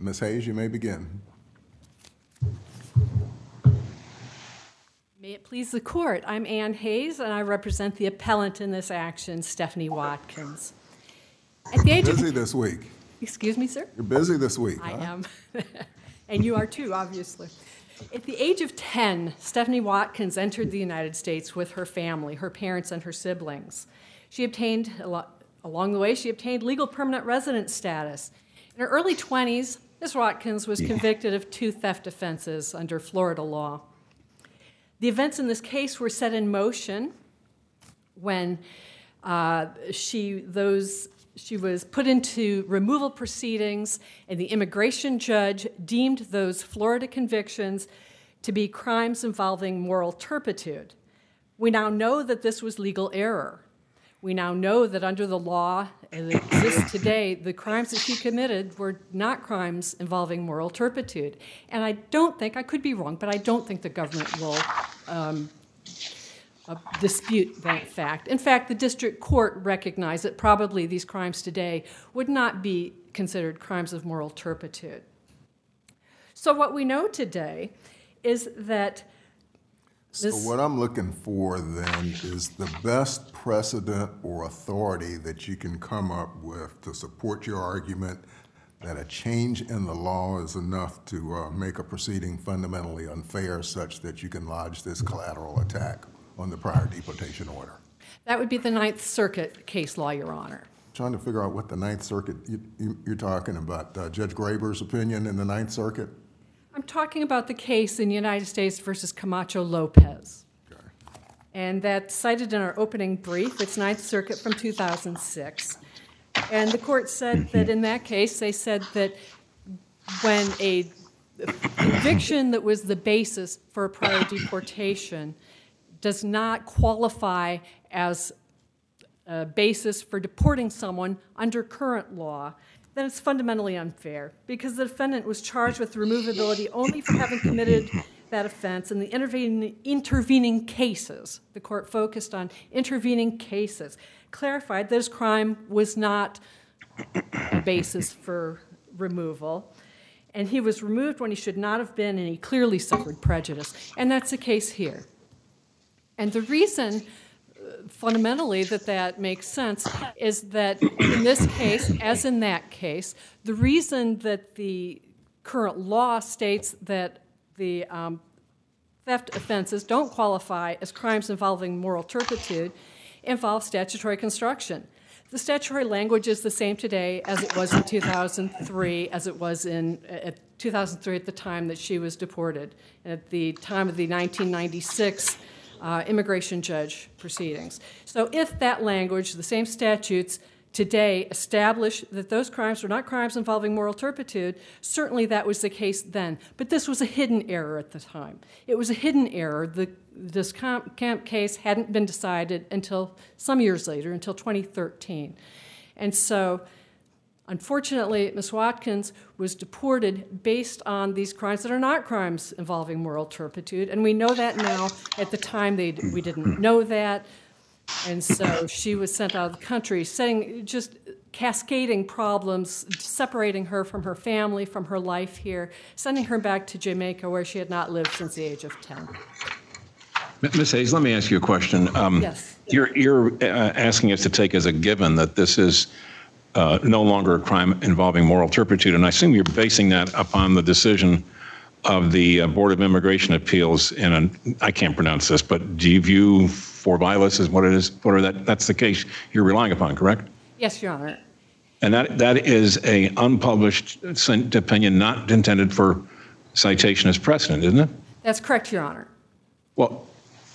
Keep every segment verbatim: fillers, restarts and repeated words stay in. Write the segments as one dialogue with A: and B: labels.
A: Miz Hayes, you may begin.
B: May it please the court, I'm Ann Hayes, and I represent the appellant in this action, Stephanie Watkins. At the age
A: You're busy
B: of,
A: this week.
B: Excuse me, sir?
A: You're busy this week,
B: I
A: huh?
B: am, and you are too, obviously. At the age of ten, Stephanie Watkins entered the United States with her family, her parents and her siblings. She obtained, along the way, she obtained legal permanent resident status. In her early twenties, Miz Watkins was convicted of two theft offenses under Florida law. The events in this case were set in motion when uh, she, those, she was put into removal proceedings, and the immigration judge deemed those Florida convictions to be crimes involving moral turpitude. We now know that this was legal error. We now know that under the law as it exists today, the crimes that she committed were not crimes involving moral turpitude. And I don't think, I could be wrong, but I don't think the government will um, uh, dispute that fact. In fact, the district court recognized that probably these crimes today would not be considered crimes of moral turpitude. So what we know today is that
A: So what I'm looking for then is the best precedent or authority that you can come up with to support your argument that a change in the law is enough to uh, make a proceeding fundamentally unfair such that you can lodge this collateral attack on the prior deportation order.
B: That would be the Ninth Circuit case law, Your Honor.
A: Trying to figure out what the Ninth Circuit, you, you, you're talking about uh, Judge Graber's opinion in the Ninth Circuit?
B: I'm talking about the case in United States versus Camacho Lopez.
A: Okay.
B: And that's cited in our opening brief. It's Ninth Circuit from two thousand six. And the court said that in that case, they said that when a conviction that was the basis for a prior deportation does not qualify as a basis for deporting someone under current law, then it's fundamentally unfair because the defendant was charged with removability only for having committed that offense, and the intervening, intervening cases, the court focused on intervening cases, clarified that his crime was not a basis for removal, and he was removed when he should not have been, and he clearly suffered prejudice, and that's the case here. And the reason fundamentally that that makes sense is that in this case, as in that case, the reason that the current law states that the um, theft offenses don't qualify as crimes involving moral turpitude involves statutory construction. The statutory language is the same today as it was in two thousand three, as it was in at two thousand three at the time that she was deported, and at the time of the nineteen ninety-six Uh, immigration judge proceedings. So if that language, the same statutes today establish that those crimes were not crimes involving moral turpitude, certainly that was the case then. But this was a hidden error at the time. It was a hidden error. The, this Camp case hadn't been decided until some years later, until twenty thirteen. And so unfortunately, Miz Watkins was deported based on these crimes that are not crimes involving moral turpitude, and we know that now. At the time, they, we didn't know that, and so she was sent out of the country, setting just cascading problems, separating her from her family, from her life here, sending her back to Jamaica, where she had not lived since the age of ten.
C: Miz Hayes, let me ask you a question. Um,
B: yes.
C: You're, you're uh, asking us to take as a given that this is Uh, no longer a crime involving moral turpitude, and I assume you're basing that upon the decision of the uh, Board of Immigration Appeals in an, I can't pronounce this, but do you view for violence as what it is, what are that, that's the case you're relying upon, correct?
B: Yes, Your Honor.
C: And that that is a unpublished opinion not intended for citation as precedent, isn't it?
B: That's correct, Your Honor.
C: Well,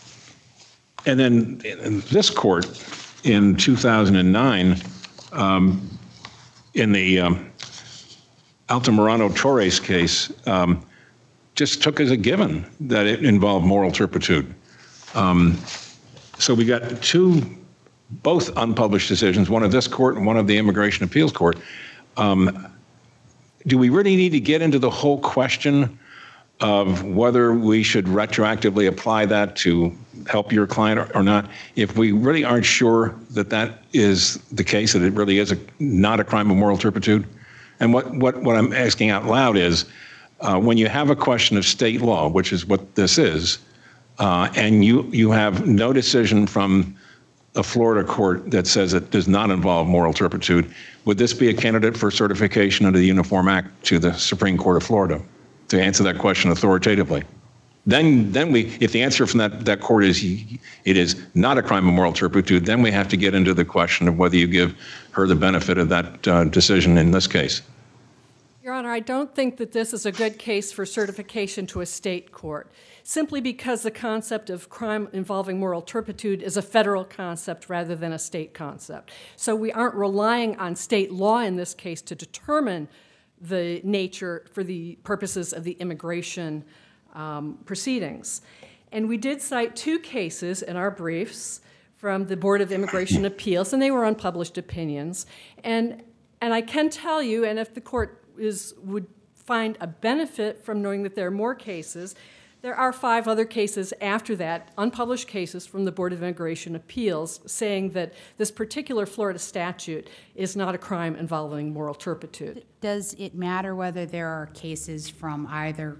C: and then in this court in two thousand nine, Um, in the um, Altamirano Torres case, um, just took as a given that it involved moral turpitude. Um, so we got two, both unpublished decisions, one of this court and one of the Immigration Appeals Court. Um, do we really need to get into the whole question of whether we should retroactively apply that to help your client or, or not, if we really aren't sure that that is the case, that it really is a, not a crime of moral turpitude? And what, what, what I'm asking out loud is, uh, when you have a question of state law, which is what this is, uh, and you, you have no decision from a Florida court that says it does not involve moral turpitude, would this be a candidate for certification under the Uniform Act to the Supreme Court of Florida to answer that question authoritatively? Then, then we, if the answer from that, that court is it is not a crime of moral turpitude, then we have to get into the question of whether you give her the benefit of that uh, decision in this case.
B: Your Honor, I don't think that this is a good case for certification to a state court, simply because the concept of crime involving moral turpitude is a federal concept rather than a state concept. So we aren't relying on state law in this case to determine the nature for the purposes of the immigration um, proceedings. And we did cite two cases in our briefs from the Board of Immigration Appeals, and they were unpublished opinions. And, and I can tell you, and if the court is, would find a benefit from knowing that there are more cases, there are five other cases after that, unpublished cases from the Board of Immigration Appeals, saying that this particular Florida statute is not a crime involving moral turpitude.
D: Does it matter whether there are cases from either,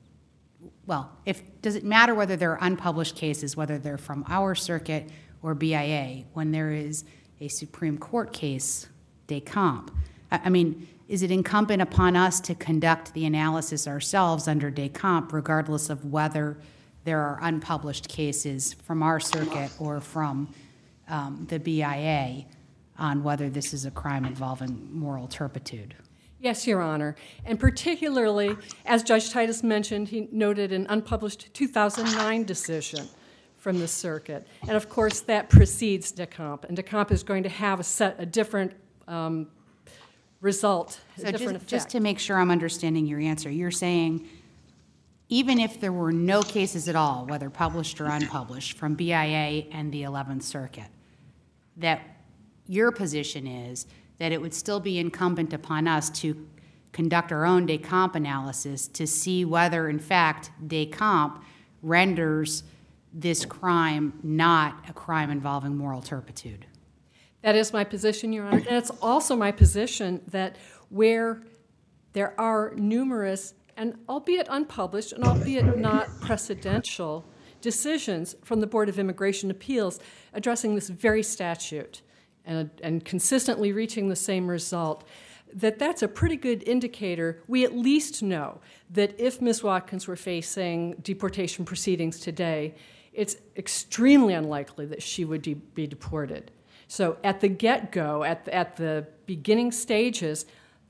D: well, if does it matter whether there are unpublished cases, whether they're from our circuit or B I A, when there is a Supreme Court case, Descamps? I mean, is it incumbent upon us to conduct the analysis ourselves under Descamps, regardless of whether there are unpublished cases from our circuit or from um, the B I A on whether this is a crime involving moral turpitude?
B: Yes, Your Honor. And particularly, as Judge Titus mentioned, he noted an unpublished two thousand nine decision from the circuit. And of course, that precedes Descamps. And Descamps is going to have a set, a different um, result,
D: so
B: a different
D: just,
B: effect.
D: just to make sure I'm understanding your answer, you're saying even if there were no cases at all, whether published or unpublished, from B I A and the eleventh Circuit, that your position is that it would still be incumbent upon us to conduct our own Descamps analysis to see whether, in fact, Descamps renders this crime not a crime involving moral turpitude.
B: That is my position, Your Honor. And it's also my position that where there are numerous, and albeit unpublished and albeit not precedential, decisions from the Board of Immigration Appeals addressing this very statute and, and consistently reaching the same result, that that's a pretty good indicator. We at least know that if Miz Watkins were facing deportation proceedings today, it's extremely unlikely that she would de- be deported. So at the get-go, at the, at the beginning stages,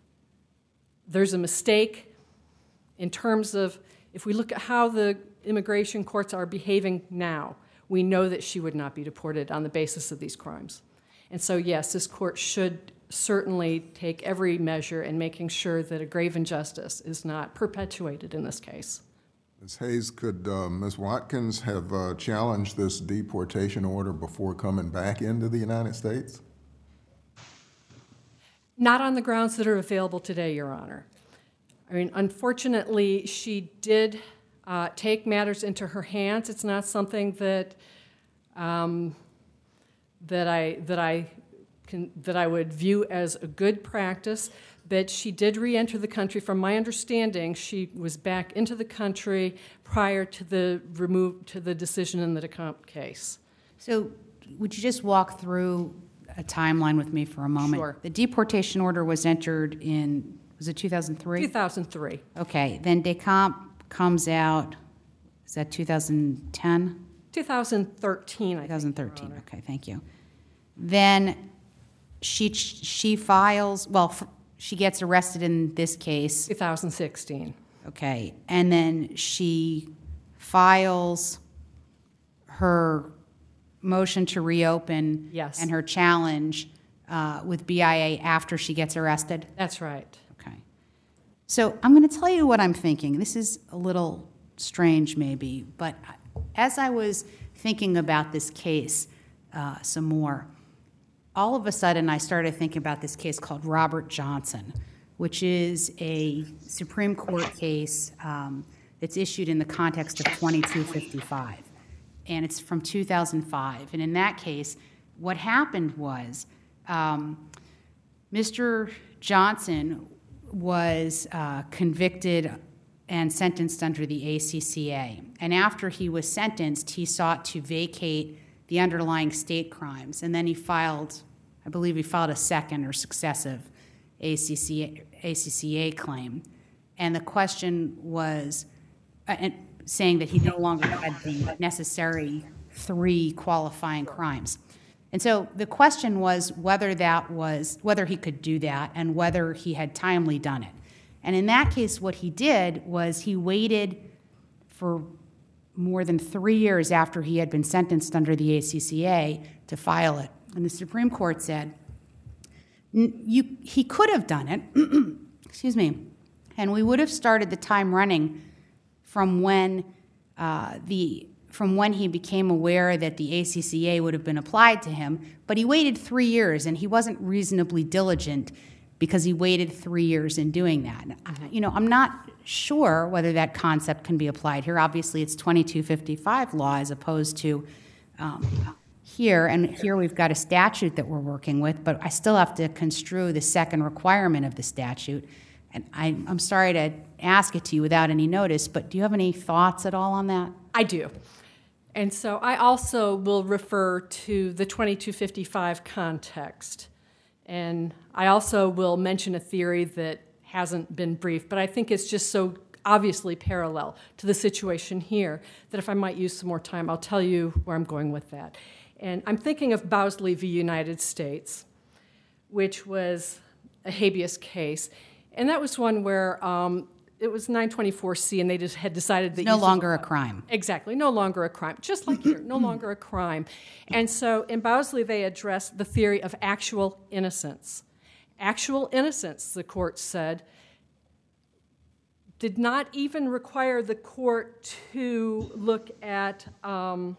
B: there's a mistake in terms of, if we look at how the immigration courts are behaving now, we know that she would not be deported on the basis of these crimes. And so, yes, this court should certainly take every measure in making sure that a grave injustice is not perpetuated in this case.
A: Miz Hayes, could uh, Miz Watkins have uh, challenged this deportation order before coming back into the United States?
B: Not on the grounds that are available today, Your Honor. I mean, unfortunately, she did uh, take matters into her hands. It's not something that um, that I that I can, that I would view as a good practice. But she did re-enter the country. From my understanding, she was back into the country prior to the remove to the decision in the Descamps case.
D: So, would you just walk through a timeline with me for a moment?
B: Sure.
D: The deportation order was entered in, was it two thousand three?
B: two thousand three.
D: Okay, then Descamps comes out, is that two thousand ten?
B: two thousand thirteen, I think.
D: twenty thirteen, okay, thank you. Then she she files, well, f- she gets arrested in this case.
B: two thousand sixteen.
D: Okay, and then she files her motion to reopen
B: Yes.
D: and her challenge uh, with B I A after she gets arrested?
B: That's right.
D: Okay. So I'm going to tell you what I'm thinking. This is a little strange maybe, but as I was thinking about this case uh, some more, all of a sudden I started thinking about this case called Robert Johnson, which is a Supreme Court case um, that's issued in the context of twenty-two fifty-five. And it's from two thousand five. And in that case, what happened was um, Mister Johnson was uh, convicted and sentenced under the A C C A. And after he was sentenced, he sought to vacate the underlying state crimes. And then he filed, I believe he filed a second or successive A C C A, A C C A claim. And the question was, uh, and saying that he no longer had the necessary three qualifying crimes. And so the question was whether that was, whether he could do that and whether he had timely done it. And in that case, what he did was he waited for more than three years after he had been sentenced under the A C C A to file it. And the Supreme Court said, you, he could have done it, excuse me, and we would have started the time running from when uh, the from when he became aware that the A C C A would have been applied to him, but he waited three years, and he wasn't reasonably diligent because he waited three years in doing that. You know, I'm not sure whether that concept can be applied here. Obviously, it's twenty-two fifty-five law as opposed to um, here, and here we've got a statute that we're working with, but I still have to construe the second requirement of the statute. And I, I'm sorry to ask it to you without any notice, but do you have any thoughts at all on that?
B: I do. And so I also will refer to the twenty-two fifty-five context. And I also will mention a theory that hasn't been briefed, but I think it's just so obviously parallel to the situation here that if I might use some more time, I'll tell you where I'm going with that. And I'm thinking of Bowsley v. United States, which was a habeas case. And that was one where um, it was nine twenty-four C, and they just had decided that...
D: It's no longer a crime.
B: Exactly, no longer a crime. Just like here, no longer a crime. And so in Bowsley, they addressed the theory of actual innocence. Actual innocence, the court said, did not even require the court to look at... Um,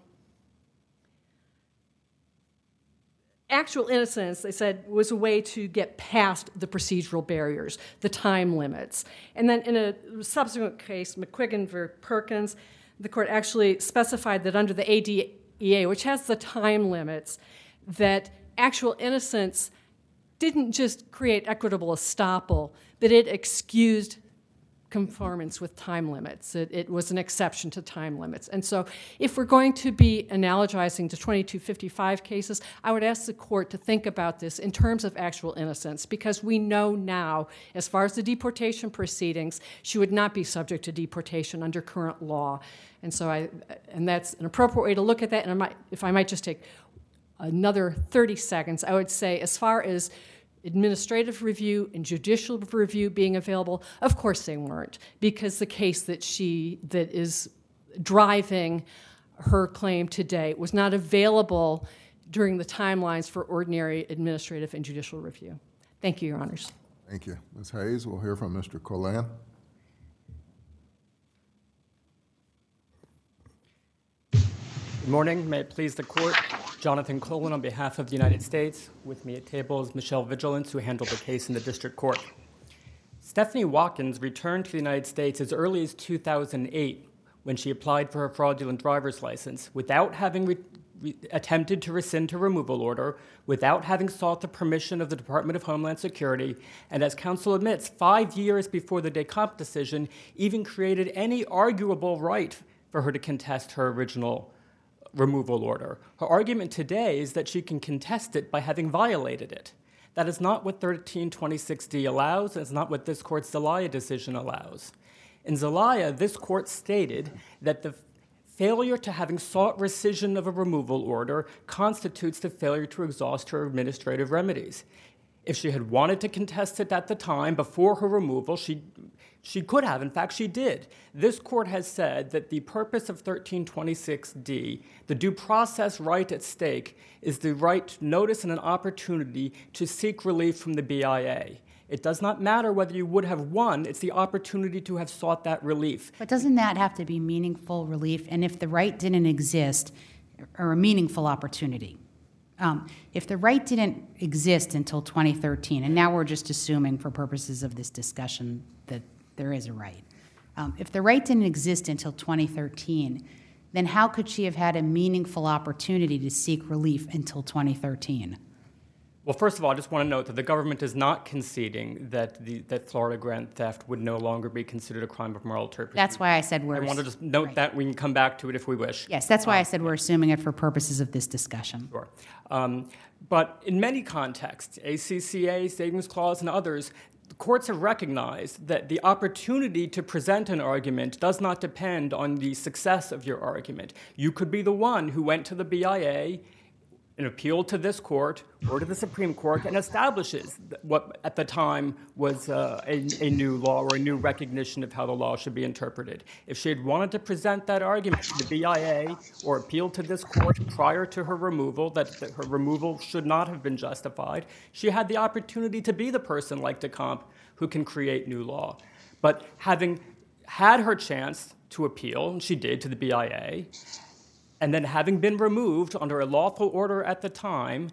B: Actual innocence, they said, was a way to get past the procedural barriers, the time limits. And then in a subsequent case, McQuiggan v. Perkins, the court actually specified that under the A D E A, which has the time limits, that actual innocence didn't just create equitable estoppel, but it excused conformance with time limits. It, it was an exception to time limits. And so if we're going to be analogizing to twenty-two fifty-five cases, I would ask the court to think about this in terms of actual innocence, because we know now, as far as the deportation proceedings, she would not be subject to deportation under current law. And so I, and that's an appropriate way to look at that. And I might, if I might just take another thirty seconds, I would say as far as administrative review and judicial review being available, of course they weren't, because the case that she, that is driving her claim today was not available during the timelines for ordinary administrative and judicial review. Thank you, Your Honors.
A: Thank you. Miz Hayes, we'll hear from Mister Collan.
E: Good morning. May it please the court. Jonathan Colin on behalf of the United States. With me at table is Michelle Vigilance, who handled the case in the district court. Stephanie Watkins returned to the United States as early as two thousand eight when she applied for her fraudulent driver's license without having re- re- attempted to rescind her removal order, without having sought the permission of the Department of Homeland Security, and as counsel admits, five years before the Descamps decision, even created any arguable right for her to contest her original removal order. Her argument today is that she can contest it by having violated it. That is not what thirteen twenty-six D allows, and it's not what this court's Zelaya decision allows. In Zelaya, this court stated that the failure to having sought rescission of a removal order constitutes the failure to exhaust her administrative remedies. If she had wanted to contest it at the time before her removal, she She could have. In fact, she did. This court has said that the purpose of thirteen twenty-six D, the due process right at stake, is the right to notice and an opportunity to seek relief from the B I A. It does not matter whether you would have won. It's the opportunity to have sought that relief.
D: But doesn't that have to be meaningful relief? And if the right didn't exist, or a meaningful opportunity? Um, if the right didn't exist until twenty thirteen, and now we're just assuming for purposes of this discussion that there is a right. Um, if the right didn't exist until twenty thirteen, then how could she have had a meaningful opportunity to seek relief until twenty thirteen?
E: Well, first of all, I just want to note that the government is not conceding that the, that Florida grand theft would no longer be considered a crime of moral turpitude.
D: That's why I said we're...
E: I want to just note
D: right.
E: that. We can come back to it if we wish.
D: Yes, that's why I said we're assuming it for purposes of this discussion.
E: Sure. Um, but in many contexts, A C C A, Savings Clause, and others, the courts have recognized that the opportunity to present an argument does not depend on the success of your argument. You could be the one who went to the B I A and appealed to this court or to the Supreme Court and establishes what at the time was uh, a, a new law or a new recognition of how the law should be interpreted. If she had wanted to present that argument to the B I A or appeal to this court prior to her removal, that, that her removal should not have been justified, she had the opportunity to be the person like DeCamp who can create new law. But having had her chance to appeal, and she did to the B I A, and then having been removed under a lawful order at the time,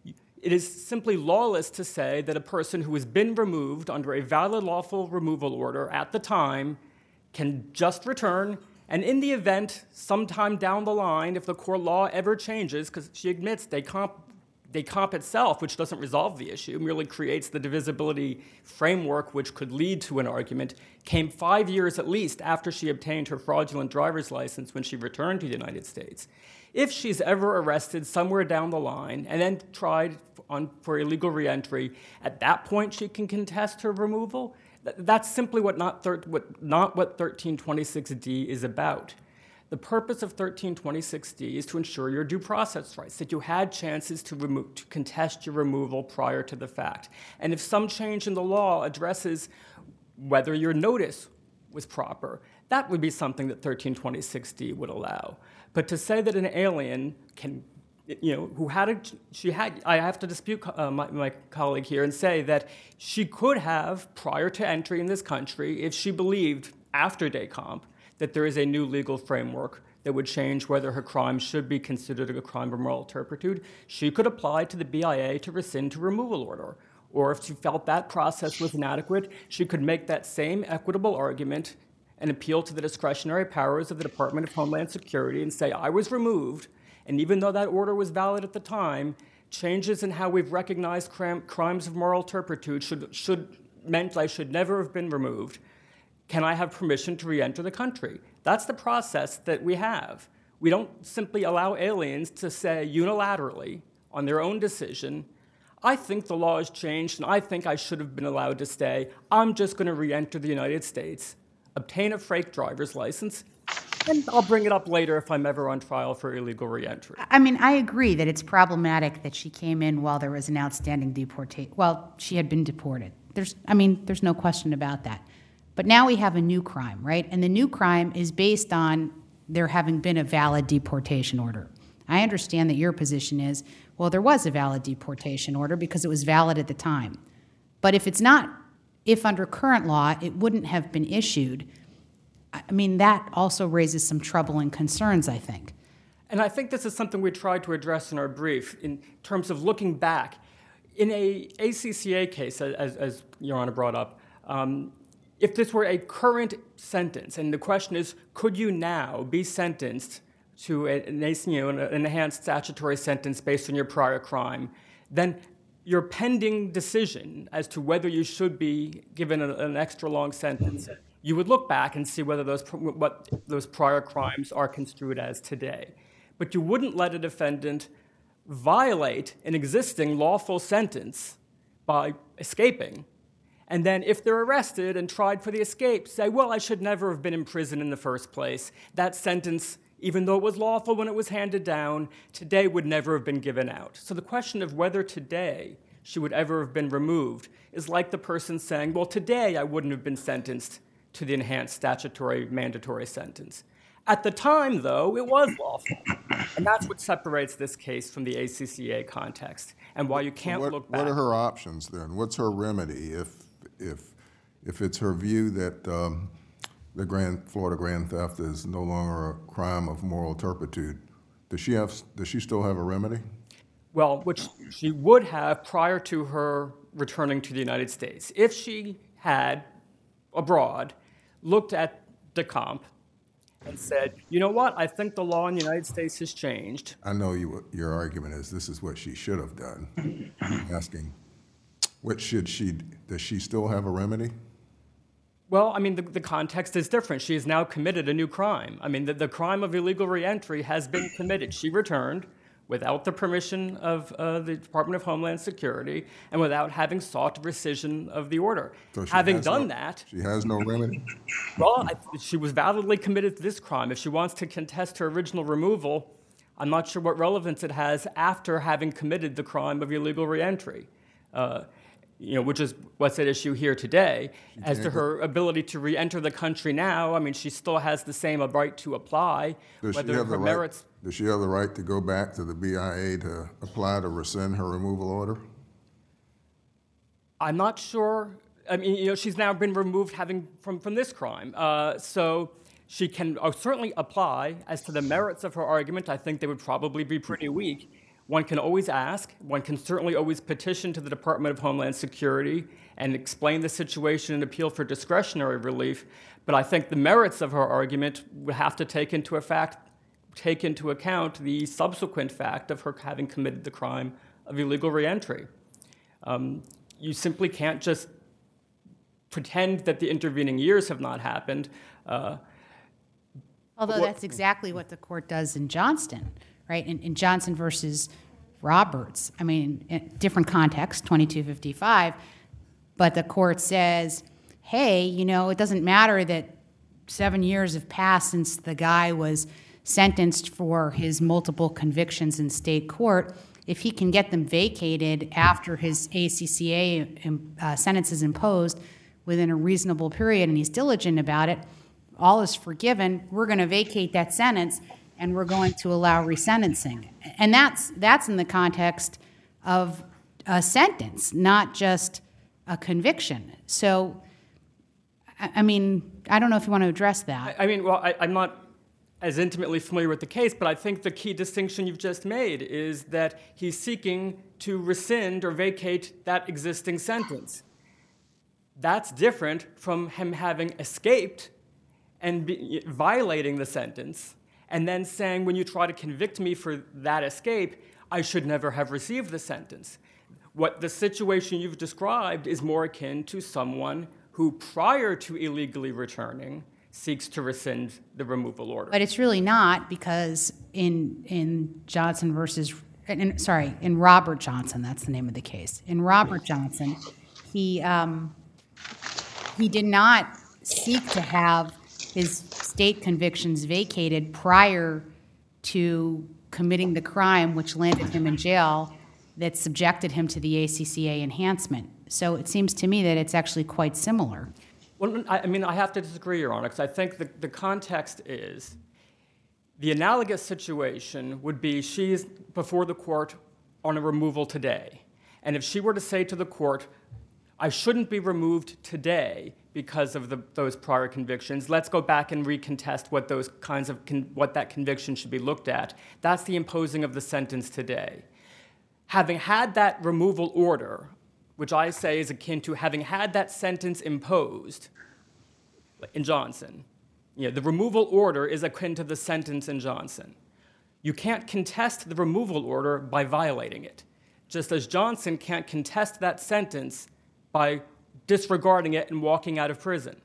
E: it is simply lawless to say that a person who has been removed under a valid lawful removal order at the time can just return, and in the event, sometime down the line, if the core law ever changes, because she admits DeCamp, DeCamp itself, which doesn't resolve the issue, merely creates the divisibility framework which could lead to an argument, came five years at least after she obtained her fraudulent driver's license when she returned to the United States. If she's ever arrested somewhere down the line and then tried on, for illegal reentry, at that point she can contest her removal. That's simply what not, thir- what, not what thirteen twenty-six D is about. The purpose of thirteen twenty-six D is to ensure your due process rights, that you had chances to, remo- to contest your removal prior to the fact. And if some change in the law addresses whether your notice was proper, that would be something that thirteen twenty-six D would allow. But to say that an alien can, you know, who had a, she had, I have to dispute uh, my, my colleague here and say that she could have, prior to entry in this country, if she believed after DeCamp, that there is a new legal framework that would change whether her crime should be considered a crime of moral turpitude, she could apply to the B I A to rescind her removal order. Or if she felt that process was inadequate, she could make that same equitable argument and appeal to the discretionary powers of the Department of Homeland Security and say, I was removed, and even though that order was valid at the time, changes in how we've recognized crim- crimes of moral turpitude should, should meant I should never have been removed. Can I have permission to re-enter the country? That's the process that we have. We don't simply allow aliens to say unilaterally on their own decision, I think the law has changed and I think I should have been allowed to stay. I'm just going to re-enter the United States, obtain a fake driver's license, and I'll bring it up later if I'm ever on trial for illegal re-entry.
D: I mean, I agree that it's problematic that she came in while there was an outstanding deportation. Well, she had been deported. There's, I mean, there's no question about that. But now we have a new crime, right? And the new crime is based on there having been a valid deportation order. I understand that your position is, well, there was a valid deportation order because it was valid at the time. But if it's not, if under current law it wouldn't have been issued, I mean, that also raises some troubling concerns, I think.
E: And I think this is something we tried to address in our brief in terms of looking back. In a A C C A case, as, as Your Honor brought up, um, if this were a current sentence, and the question is, could you now be sentenced to a, you know, an enhanced statutory sentence based on your prior crime, then your pending decision as to whether you should be given a, an extra long sentence, you would look back and see whether those what those prior crimes are construed as today. But you wouldn't let a defendant violate an existing lawful sentence by escaping. And then if they're arrested and tried for the escape, say, well, I should never have been in prison in the first place. That sentence, even though it was lawful when it was handed down, today would never have been given out. So the question of whether today she would ever have been removed is like the person saying, well, today I wouldn't have been sentenced to the enhanced statutory mandatory sentence. At the time, though, it was lawful. And that's what separates this case from the A C C A context and why you can't
A: what,
E: look back.
A: What are her options then? What's her remedy if if if it's her view that um, the grand Florida grand theft is no longer a crime of moral turpitude? Does she have? Does she still have a remedy?
E: Well, which she would have prior to her returning to the United States. If she had, abroad, looked at DeCamp and said, you know what, I think the law in the United States has changed.
A: I know you, your argument is this is what she should have done. I'm asking, what should she, does she still have a remedy?
E: Well, I mean, the, the context is different. She has now committed a new crime. I mean, the, the crime of illegal reentry has been committed. She returned without the permission of uh, the Department of Homeland Security and without having sought rescission of the order.
A: So she
E: Having
A: has
E: done
A: no-
E: that,
A: She has no remedy?
E: well, I, she was validly committed to this crime. If she wants to contest her original removal, I'm not sure what relevance it has after having committed the crime of illegal reentry. Uh, you know, which is what's at issue here today. As to
A: can't
E: her ability to re-enter the country now, I mean, she still has the same right to apply.
A: Does she
E: whether
A: have
E: her
A: the right,
E: merits.
A: does she have the right to go back to the B I A to apply to rescind her removal order?
E: I'm not sure. I mean, you know, she's now been removed having from, from this crime. Uh, so she can uh, certainly apply. As to the merits of her argument, I think they would probably be pretty weak. One can always ask. One can certainly always petition to the Department of Homeland Security and explain the situation and appeal for discretionary relief. But I think the merits of her argument would have to take into a fact, take into account the subsequent fact of her having committed the crime of illegal reentry. Um, you simply can't just pretend that the intervening years have not happened. Uh,
D: Although that's exactly what the court does in Johnston, right? In, in Johnson versus Roberts. I mean, in different context, twenty-two fifty-five, but the court says, hey, you know, it doesn't matter that seven years have passed since the guy was sentenced for his multiple convictions in state court. If he can get them vacated after his A C C A uh, sentence is imposed within a reasonable period and he's diligent about it, all is forgiven. We're going to vacate that sentence and we're going to allow resentencing. And that's that's in the context of a sentence, not just a conviction. So, I, I mean, I don't know if you want to address that.
E: I, I mean, well, I, I'm not as intimately familiar with the case, but I think the key distinction you've just made is that he's seeking to rescind or vacate that existing sentence. That's different from him having escaped and be, violating the sentence, and then saying, when you try to convict me for that escape, I should never have received the sentence. What the situation you've described is more akin to someone who, prior to illegally returning, seeks to rescind the removal order.
D: But it's really not, because in in Johnson versus, in, sorry, in Robert Johnson, that's the name of the case. In Robert Johnson, he um, he did not seek to have his state convictions vacated prior to committing the crime which landed him in jail that subjected him to the A C C A enhancement. So it seems to me that it's actually quite similar.
E: Well, I mean, I have to disagree, Your Honor, because I think the, the context is the analogous situation would be she's before the court on a removal today. And if she were to say to the court, I shouldn't be removed today because of the, those prior convictions, let's go back and recontest what those kinds of con, what that conviction should be looked at. That's the imposing of the sentence today. Having had that removal order, which I say is akin to having had that sentence imposed in Johnson, you know, the removal order is akin to the sentence in Johnson. You can't contest the removal order by violating it, just as Johnson can't contest that sentence by disregarding it and walking out of prison.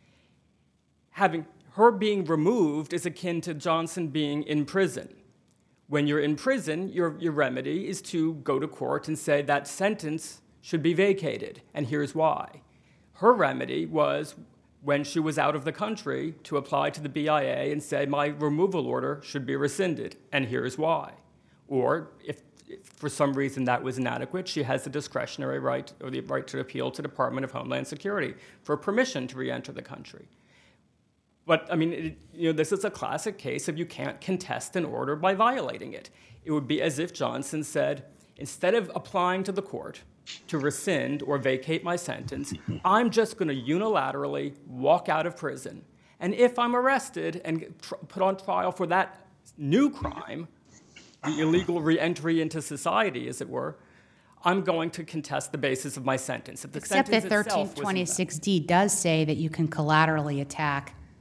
E: Having her being removed is akin to Johnson being in prison. When you're in prison, your, your remedy is to go to court and say that sentence should be vacated, and here's why. Her remedy was, when she was out of the country, to apply to the B I A and say, my removal order should be rescinded, and here's why. Or, if, if for some reason that was inadequate, she has the discretionary right, or the right to appeal to the Department of Homeland Security for permission to re-enter the country. But, I mean, it, you know, this is a classic case of you can't contest an order by violating it. It would be as if Johnson said, instead of applying to the court to rescind or vacate my sentence, I'm just going to unilaterally walk out of prison. And if I'm arrested and tr- put on trial for that new crime, the illegal re-entry into society, as it were, I'm going to contest the basis of my sentence. If the
D: Except that
E: sentence itself
D: thirteen twenty-six D does say that you can collaterally attack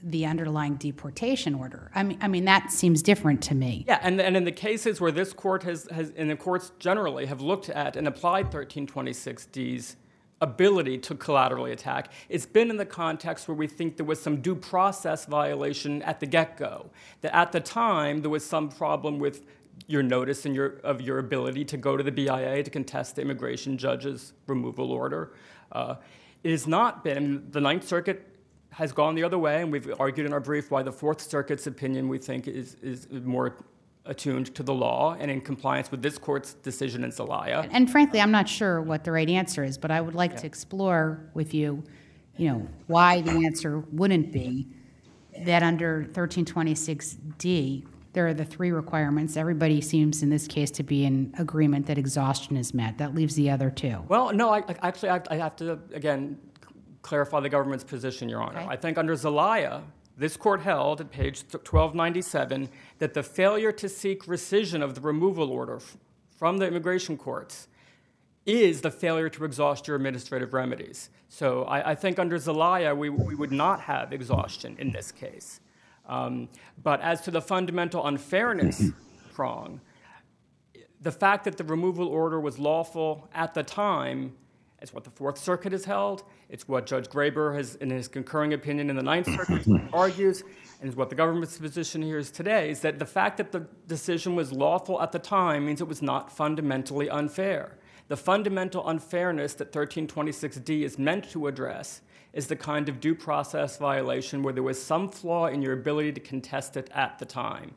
D: the underlying deportation order. I mean, I mean that seems different to me.
E: Yeah, and, and in the cases where this court has, has, and the courts generally have looked at and applied thirteen twenty-six D's ability to collaterally attack, it's been in the context where we think there was some due process violation at the get-go. That at the time, there was some problem with your notice and your, of your ability to go to the B I A to contest the immigration judge's removal order. Uh, it has not been, the Ninth Circuit has gone the other way, and we've argued in our brief why the Fourth Circuit's opinion, we think, is, is more attuned to the law and in compliance with this court's decision in Zelaya.
D: And frankly, I'm not sure what the right answer is, but I would like yeah. to explore with you, you know, why the answer wouldn't be that under thirteen twenty-six D, there are the three requirements. Everybody seems in this case to be in agreement that exhaustion is met. That leaves the other two.
E: Well, no, I, I actually I, I have to, again, clarify the government's position, Your Honor.
D: Okay.
E: I think under Zelaya, this court held at page twelve ninety-seven that the failure to seek rescission of the removal order f- from the immigration courts is the failure to exhaust your administrative remedies. So I, I think under Zelaya, we, we would not have exhaustion in this case. Um, but as to the fundamental unfairness prong, the fact that the removal order was lawful at the time is what the Fourth Circuit has held. It's what Judge Graber has, in his concurring opinion in the Ninth Circuit, argues, and is what the government's position here is today, is that the fact that the decision was lawful at the time means it was not fundamentally unfair. The fundamental unfairness that thirteen twenty-six D is meant to address is the kind of due process violation where there was some flaw in your ability to contest it at the time.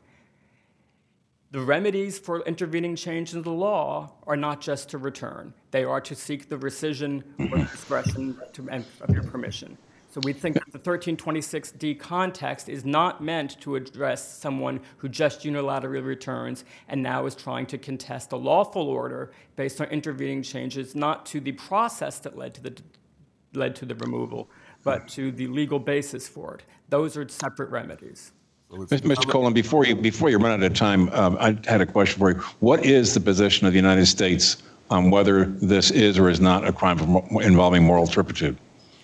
E: The remedies for intervening change in the law are not just to return. They are to seek the rescission or discretion to, and, of your permission. So we think that the thirteen twenty-six D context is not meant to address someone who just unilaterally returns and now is trying to contest a lawful order based on intervening changes, not to the process that led to the led to the removal, but to the legal basis for it. Those are separate remedies.
C: Mister Colan, before you before you run out of time, um, I had a question for you. What is the position of the United States on whether this is or is not a crime involving moral turpitude?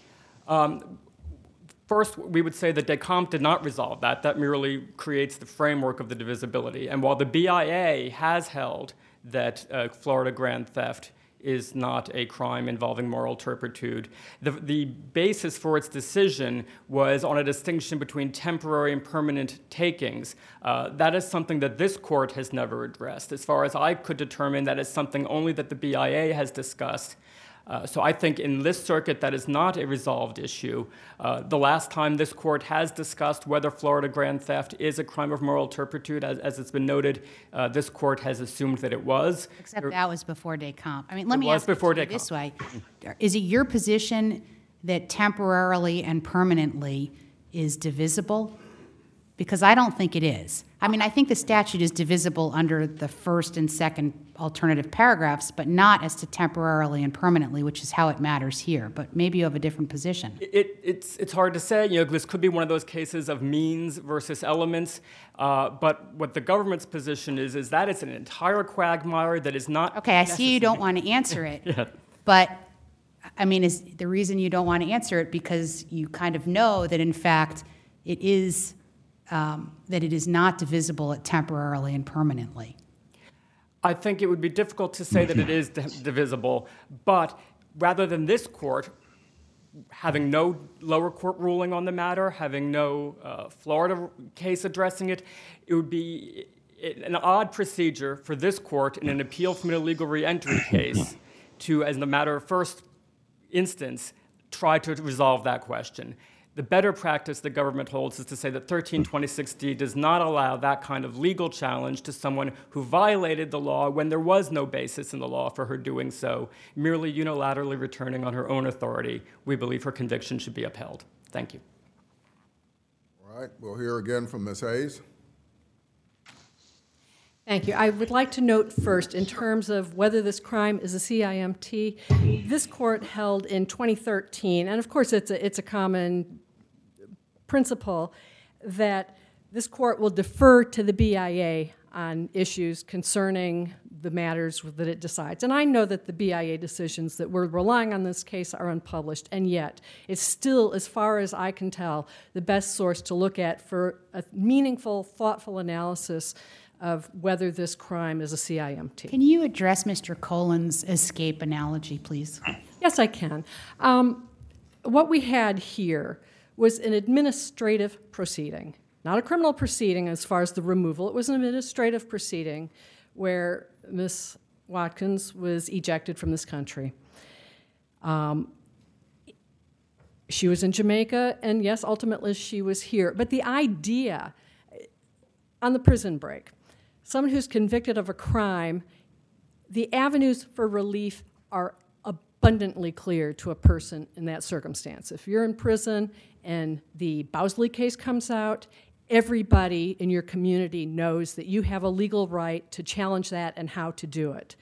E: Um, first, we would say that Decomp did not resolve that. That merely creates the framework of the divisibility. And while the B I A has held that uh, Florida grand theft is not a crime involving moral turpitude, The, the basis for its decision was on a distinction between temporary and permanent takings. Uh, that is something that this court has never addressed. As far as I could determine, that is something only that the B I A has discussed. Uh, so I think in this circuit, that is not a resolved issue. Uh, the last time this court has discussed whether Florida grand theft is a crime of moral turpitude, as, as it's been noted, uh, this court has assumed that it was.
D: Except
E: there,
D: that was before Decomp. I mean, let
E: it
D: me
E: was
D: ask
E: before
D: you this way. Is it your position that temporarily and permanently is divisible? Because I don't think it is. I mean, I think the statute is divisible under the first and second alternative paragraphs, but not as to temporarily and permanently, which is how it matters here. But maybe you have a different position.
E: It, it's, it's hard to say. You know, this could be one of those cases of means versus elements. Uh, but what the government's position is, is that it's an entire quagmire that is not
D: Okay, I see you don't want to answer it.
E: Yeah.
D: But, I mean, is the reason you don't want to answer it because you kind of know that, in fact, it is... Um, that it is not divisible temporarily and permanently?
E: I think it would be difficult to say that it is divisible, but rather than this court having no lower court ruling on the matter, having no uh, Florida case addressing it, it would be an odd procedure for this court in an appeal from an illegal reentry case to, as a matter of first instance, try to resolve that question. The better practice the government holds is to say that thirteen twenty-six D does not allow that kind of legal challenge to someone who violated the law when there was no basis in the law for her doing so, merely unilaterally returning on her own authority. We believe her conviction should be upheld. Thank you.
A: All right, we'll hear again from Miz Hayes.
B: Thank you. I would like to note first, in terms of whether this crime is a C I M T, this court held in twenty thirteen, and of course it's a, it's a common principle, that this court will defer to the B I A on issues concerning the matters that it decides. And I know that the B I A decisions that we're relying on this case are unpublished, and yet it's still, as far as I can tell, the best source to look at for a meaningful, thoughtful analysis of whether this crime is a C I M T.
D: Can you address Mister Colin's escape analogy, please?
B: Yes, I can. Um, what we had here was an administrative proceeding, not a criminal proceeding as far as the removal. It was an administrative proceeding where Miz Watkins was ejected from this country. Um, she was in Jamaica, and yes, ultimately she was here. But the idea on the prison break, someone who's convicted of a crime, the avenues for relief are abundantly clear to a person in that circumstance. If you're in prison and the Bowsley case comes out, everybody in your community knows that you have a legal right to challenge that and how to do it.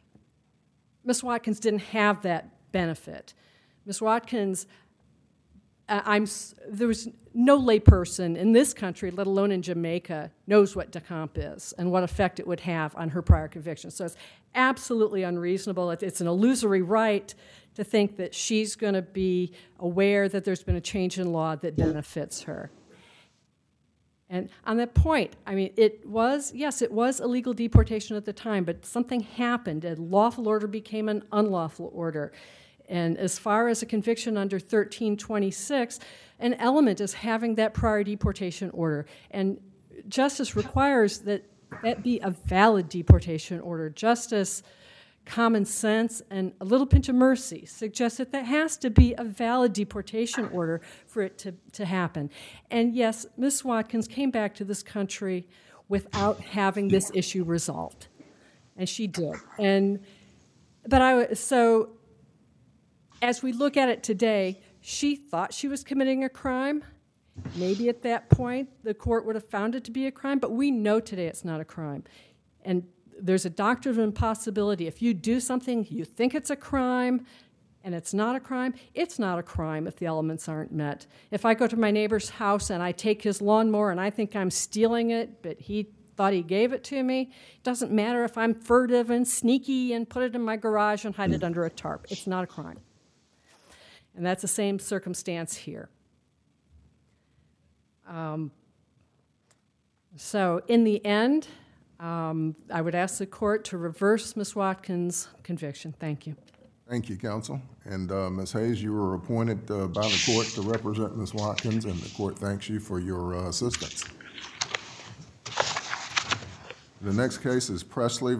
B: Miz Watkins didn't have that benefit. Miz Watkins, uh, I'm, there was no layperson in this country, let alone in Jamaica, knows what decomp is and what effect it would have on her prior conviction. So it's absolutely unreasonable. It's an illusory right to think that she's going to be aware that there's been a change in law that benefits her. And on that point, I mean, it was, yes, it was illegal deportation at the time, but something happened. A lawful order became an unlawful order. And as far as a conviction under thirteen twenty-six, an element is having that prior deportation order. And justice requires that that be a valid deportation order. Justice, common sense, and a little pinch of mercy suggests that that has to be a valid deportation order for it to, to happen. And yes, Miz Watkins came back to this country without having this issue resolved. And she did. And, but I, so as we look at it today, she thought she was committing a crime. Maybe at that point the court would have found it to be a crime, but we know today it's not a crime. And there's a doctrine of impossibility. If you do something, you think it's a crime, and it's not a crime, it's not a crime if the elements aren't met. If I go to my neighbor's house and I take his lawnmower and I think I'm stealing it, but he thought he gave it to me, it doesn't matter if I'm furtive and sneaky and put it in my garage and hide it under a tarp. It's not a crime. And that's the same circumstance here. Um, so in the end, um, I would ask the court to reverse Miz Watkins' conviction. Thank you.
A: Thank you, counsel. And uh, Miz Hayes, you were appointed uh, by the court to represent Miz Watkins, and the court thanks you for your uh, assistance. The next case is Presley